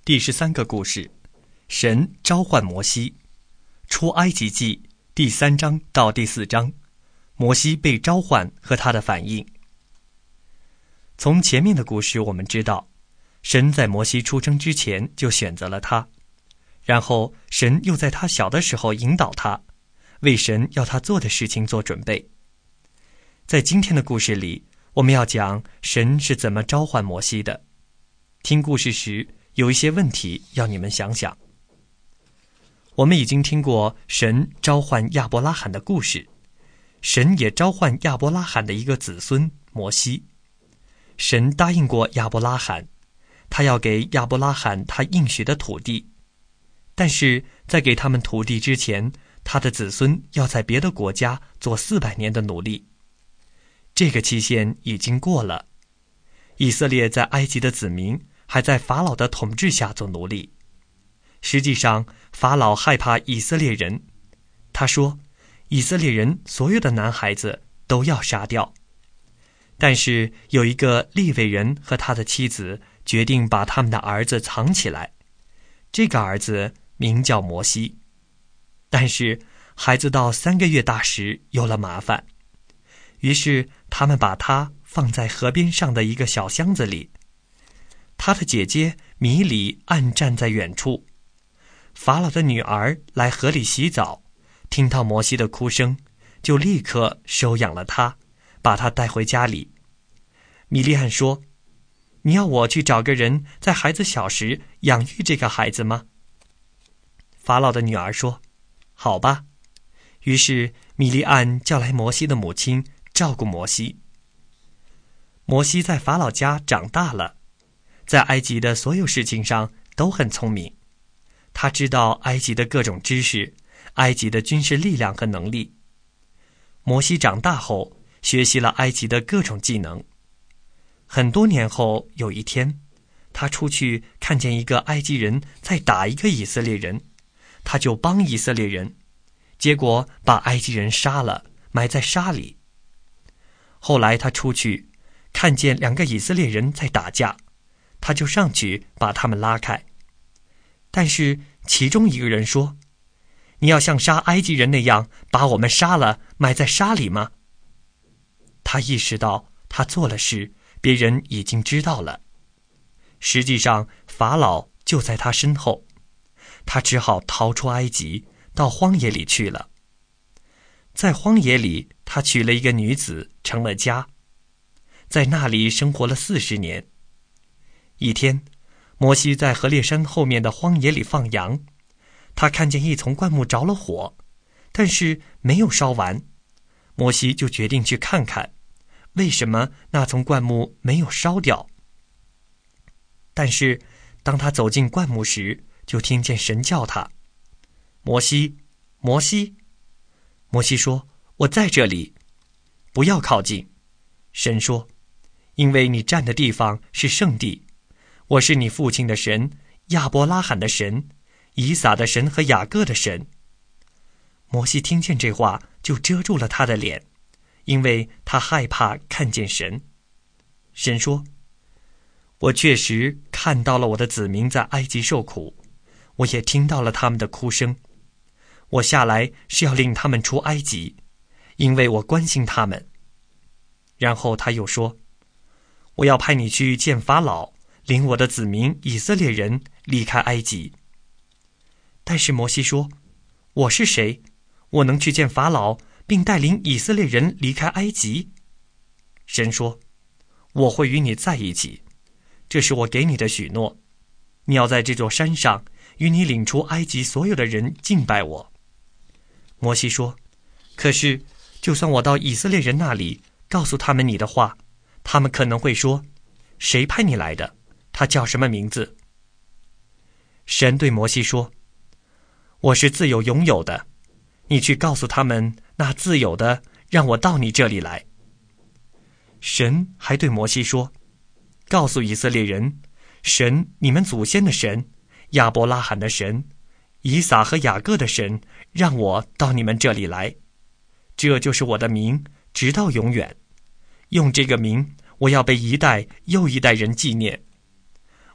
第13个故事，神召唤摩西。出埃及记第3章到第4章，摩西被召唤和他的反应。从前面的故事我们知道，神在摩西出生之前就选择了他，然后神又在他小的时候引导他，为神要他做的事情做准备。在今天的故事里，我们要讲神是怎么召唤摩西的。听故事时有一些问题要你们想想。我们已经听过神召唤亚伯拉罕的故事，神也召唤亚伯拉罕的一个子孙摩西。神答应过亚伯拉罕，他要给亚伯拉罕他应许的土地，但是在给他们土地之前，他的子孙要在别的国家做400年的努力。这个期限已经过了，以色列在埃及的子民还在法老的统治下做奴隶。实际上，法老害怕以色列人，他说，以色列人所有的男孩子都要杀掉。但是有一个利未人和他的妻子决定把他们的儿子藏起来，这个儿子名叫摩西。但是孩子到3个月大时有了麻烦，于是他们把他放在河边上的一个小箱子里。他的姐姐米里暗站在远处。法老的女儿来河里洗澡，听到摩西的哭声，就立刻收养了他，把他带回家里。米利暗说，你要我去找个人在孩子小时养育这个孩子吗？法老的女儿说，好吧。于是米利暗叫来摩西的母亲照顾摩西。摩西在法老家长大了，在埃及的所有事情上都很聪明。他知道埃及的各种知识，埃及的军事力量和能力。摩西长大后学习了埃及的各种技能。很多年后，有一天，他出去看见一个埃及人在打一个以色列人，他就帮以色列人，结果把埃及人杀了，埋在沙里。后来他出去看见2个以色列人在打架，他就上去把他们拉开。但是其中一个人说，你要像杀埃及人那样把我们杀了，埋在沙里吗？他意识到他做了事，别人已经知道了。实际上法老就在他身后，他只好逃出埃及，到荒野里去了。在荒野里，他娶了一个女子，成了家，在那里生活了40年。一天，摩西在何烈山后面的荒野里放羊，他看见一丛灌木着了火，但是没有烧完。摩西就决定去看看，为什么那丛灌木没有烧掉。但是当他走进灌木时，就听见神叫他，摩西，摩西。摩西说，我在这里，不要靠近。神说，因为你站的地方是圣地，我是你父亲的神，亚伯拉罕的神，以撒的神和雅各的神。摩西听见这话，就遮住了他的脸，因为他害怕看见神。神说，我确实看到了我的子民在埃及受苦，我也听到了他们的哭声。我下来是要领他们出埃及，因为我关心他们。然后他又说，我要派你去见法老，领我的子民以色列人离开埃及。但是摩西说，我是谁？我能去见法老，并带领以色列人离开埃及？神说，我会与你在一起，这是我给你的许诺。你要在这座山上与你领出埃及所有的人敬拜我。摩西说，可是就算我到以色列人那里，告诉他们你的话，他们可能会说，谁派你来的？他叫什么名字？神对摩西说，我是自有拥有的，你去告诉他们，那自有的让我到你这里来。神还对摩西说，告诉以色列人，神，你们祖先的神，亚伯拉罕的神，以撒和雅各的神，让我到你们这里来，这就是我的名，直到永远。用这个名，我要被一代又一代人纪念。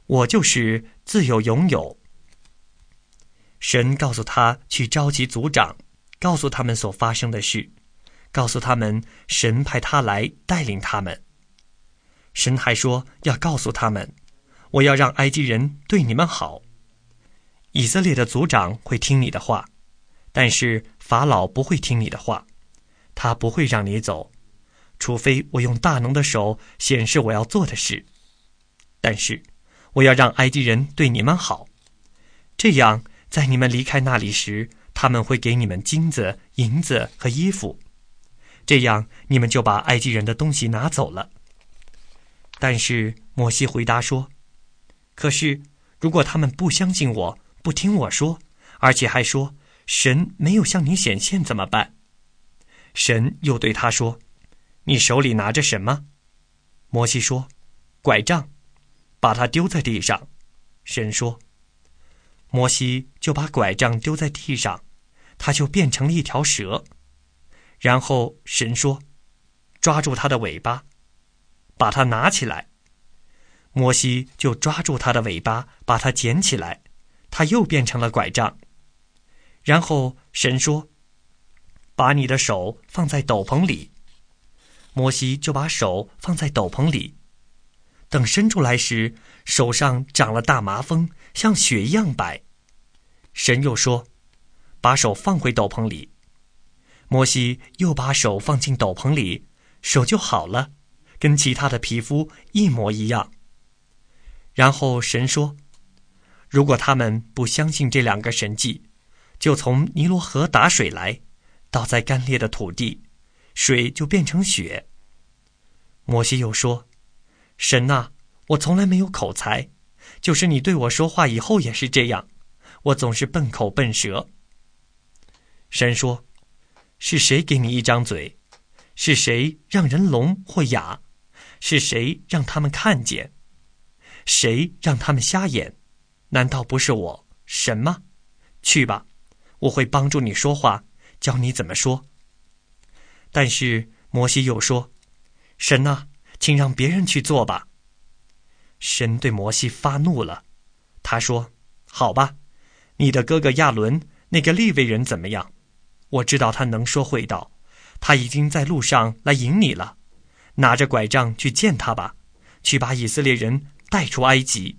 我就是自有永有。神告诉他去召集族长，告诉他们所发生的事，告诉他们神派他来带领他们。神还说要告诉他们，我要让埃及人对你们好。以色列的族长会听你的话，但是法老不会听你的话，他不会让你走，除非我用大能的手显示我要做的事。但是我要让埃及人对你们好，这样在你们离开那里时，他们会给你们金子、银子和衣服，这样你们就把埃及人的东西拿走了。但是摩西回答说，可是如果他们不相信我，不听我说，而且还说神没有向你显现，怎么办？神又对他说，你手里拿着什么？摩西说，拐杖，把它丢在地上。神说，摩西就把拐杖丢在地上，它就变成了一条蛇。然后神说，抓住它的尾巴，把它拿起来。摩西就抓住它的尾巴，把它捡起来，它又变成了拐杖。然后神说，把你的手放在斗篷里。摩西就把手放在斗篷里，等伸出来时，手上长了大麻风，像雪一样白。神又说，把手放回斗篷里。摩西又把手放进斗篷里，手就好了，跟其他的皮肤一模一样。然后神说，如果他们不相信这两个神迹，就从尼罗河打水来，倒在干裂的土地，水就变成血。摩西又说，神啊，我从来没有口才，就是你对我说话以后也是这样，我总是笨口笨舌。神说，是谁给你一张嘴？是谁让人聋或哑？是谁让他们看见？谁让他们瞎眼？难道不是我，神吗？去吧，我会帮助你说话，教你怎么说。但是摩西又说，神啊，请让别人去做吧。神对摩西发怒了，他说，好吧，你的哥哥亚伦那个利未人怎么样？我知道他能说会道，他已经在路上来迎你了，拿着拐杖去见他吧，去把以色列人带出埃及。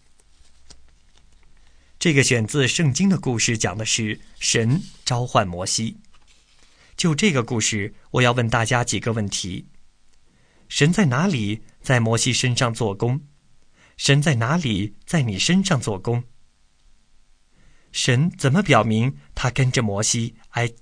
这个选自圣经的故事讲的是神召唤摩西。就这个故事，我要问大家几个问题。神在哪里在摩西身上做工？神在哪里在你身上做工？神怎么表明他跟着摩西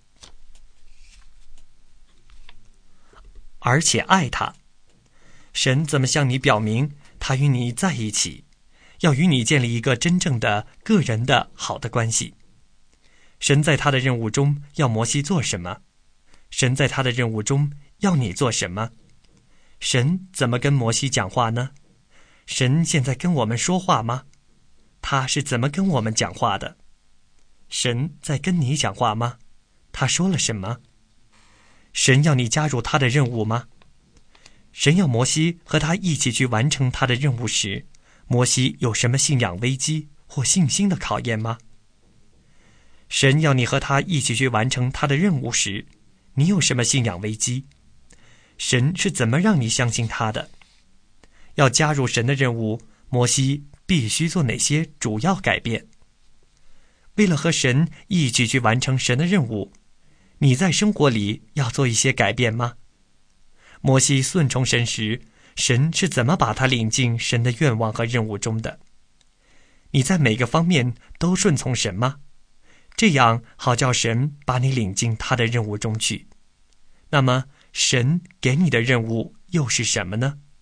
而且爱他？神怎么向你表明他与你在一起，要与你建立一个真正的个人的好的关系？神在他的任务中要摩西做什么？神在他的任务中要你做什么？神怎么跟摩西讲话呢？神现在跟我们说话吗？他是怎么跟我们讲话的？神在跟你讲话吗？他说了什么？神要你加入他的任务吗？神要摩西和他一起去完成他的任务时，摩西有什么信仰危机或信心的考验吗？神要你和他一起去完成他的任务时，你有什么信仰危机？神是怎么让你相信他的？要加入神的任务，摩西必须做哪些主要改变？为了和神一起去完成神的任务，你在生活里要做一些改变吗？摩西顺从神时，神是怎么把他领进神的愿望和任务中的？你在每个方面都顺从神吗？这样好叫神把你领进他的任务中去。那么神给你的任务又是什么呢？